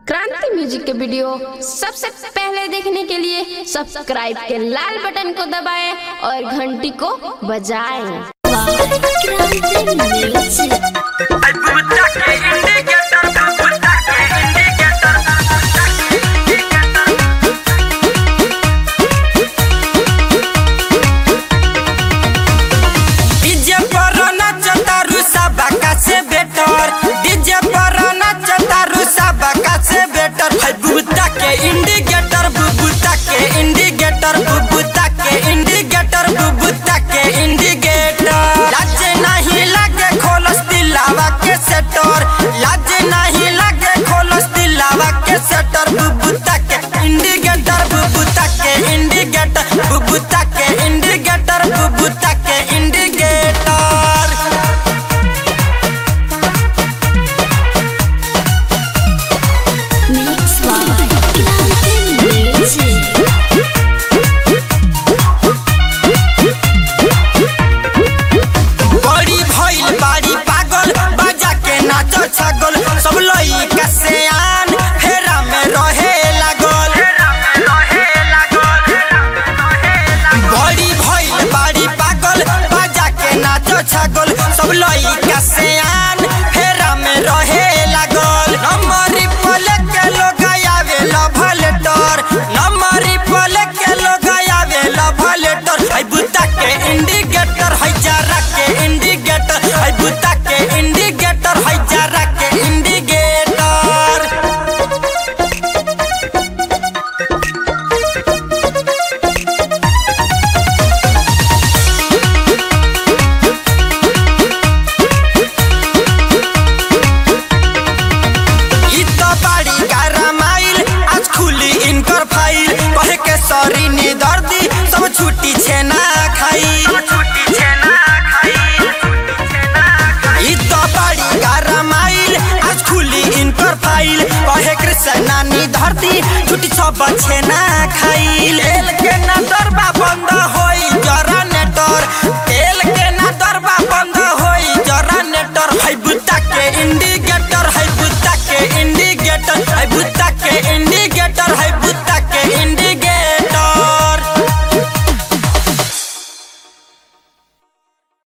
क्रांति म्यूजिक के वीडियो सबसे पहले देखने के लिए सब्सक्राइब के लाल बटन को दबाएं और घंटी को बजाएं। इंडिकेटर बुबुता के इंडिकेटर बुबुता के इंडिकेटर बुबुता के इंडिकेटर लाज नहीं लगे खोलस दिलावा के सेटर लाज नहीं लगे खोलस दिलावा के सेटर बुबुता के इंडिकेटर बुबुता के इंडिकेटर बुबुता के इंडिकेटर बुबुता के इंडिकेटर सब लइका सियान फेरा में रहे लागल बड़ी भइल बाड़ी पागल बाजा के नाचो छागल सब लइका सियान फेरा में रहे लागल नंबरी पले के लोग आवे लव लेटर नंबरी पले के लोग आवे लव लेटर आई बुता के इंडिकेटर है जरा के इंडिकेटर आई बुता के इंडिकेटर है जरा के सॉरी नी दर्दी सब छुट्टी छेना खाई ई तो बड़ी गरमाइल आज खुली इनकर फाइल कहे कृष्णा नी धरती छुट्टी सब छेना खाइल